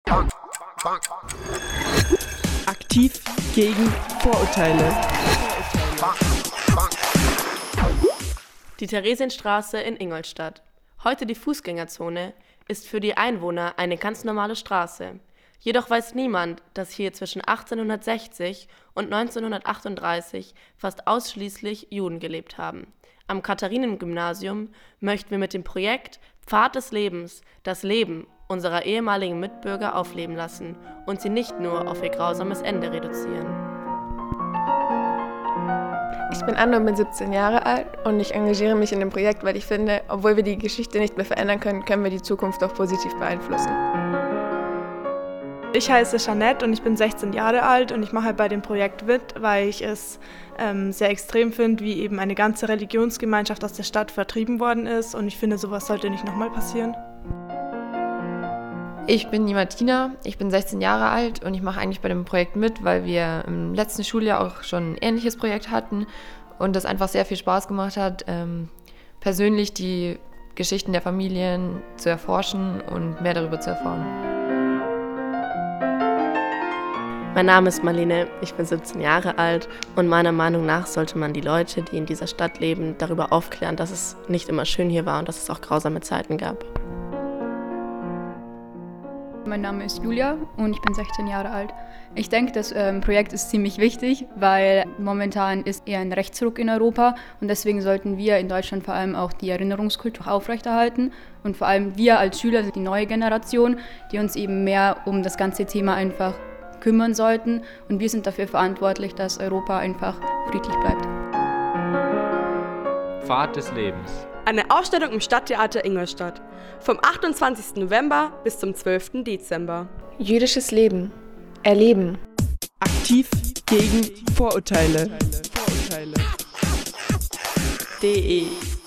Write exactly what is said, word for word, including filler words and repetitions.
Aktiv gegen Vorurteile. Die Theresienstraße in Ingolstadt, heute die Fußgängerzone, ist für die Einwohner eine ganz normale Straße. Jedoch weiß niemand, dass hier zwischen achtzehnhundertsechzig und neunzehnhundertachtunddreißig fast ausschließlich Juden gelebt haben. Am Katharinengymnasium möchten wir mit dem Projekt Pfad des Lebens das Leben unserer ehemaligen Mitbürger aufleben lassen und sie nicht nur auf ihr grausames Ende reduzieren. Ich bin Anna und bin siebzehn Jahre alt und ich engagiere mich in dem Projekt, weil ich finde, obwohl wir die Geschichte nicht mehr verändern können, können wir die Zukunft auch positiv beeinflussen. Ich heiße Jeanette und ich bin sechzehn Jahre alt und ich mache bei dem Projekt mit, weil ich es ähm, sehr extrem finde, wie eben eine ganze Religionsgemeinschaft aus der Stadt vertrieben worden ist und ich finde, sowas sollte nicht nochmal passieren. Ich bin die Martina, ich bin sechzehn Jahre alt und ich mache eigentlich bei dem Projekt mit, weil wir im letzten Schuljahr auch schon ein ähnliches Projekt hatten und das einfach sehr viel Spaß gemacht hat, ähm, persönlich die Geschichten der Familien zu erforschen und mehr darüber zu erfahren. Mein Name ist Marlene, ich bin siebzehn Jahre alt und meiner Meinung nach sollte man die Leute, die in dieser Stadt leben, darüber aufklären, dass es nicht immer schön hier war und dass es auch grausame Zeiten gab. Mein Name ist Julia und ich bin sechzehn Jahre alt. Ich denke, das ähm, Projekt ist ziemlich wichtig, weil momentan ist eher ein Rechtsruck in Europa und deswegen sollten wir in Deutschland vor allem auch die Erinnerungskultur aufrechterhalten und vor allem wir als Schüler sind die neue Generation, die uns eben mehr um das ganze Thema einfach kümmern sollten und wir sind dafür verantwortlich, dass Europa einfach friedlich bleibt. Pfad des Lebens. Eine Ausstellung im Stadttheater Ingolstadt. Vom achtundzwanzigsten November bis zum zwölften Dezember. Jüdisches Leben. Erleben. Aktiv gegen Vorurteile. Vorurteile. D E